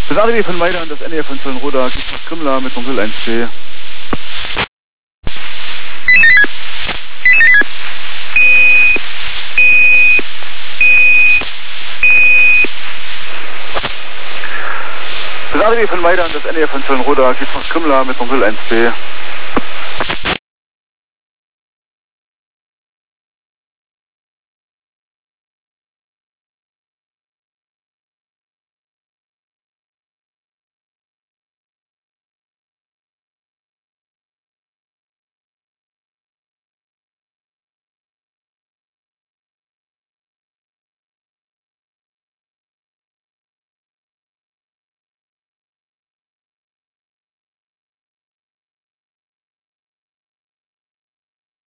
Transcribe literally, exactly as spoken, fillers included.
Das A D W von Weida und das N E von Zollenroda geht nach Grimla mit Dunkel eins B. Das A D W von Weida und das N E von Zollenroda geht nach Grimla mit Dunkel eins B.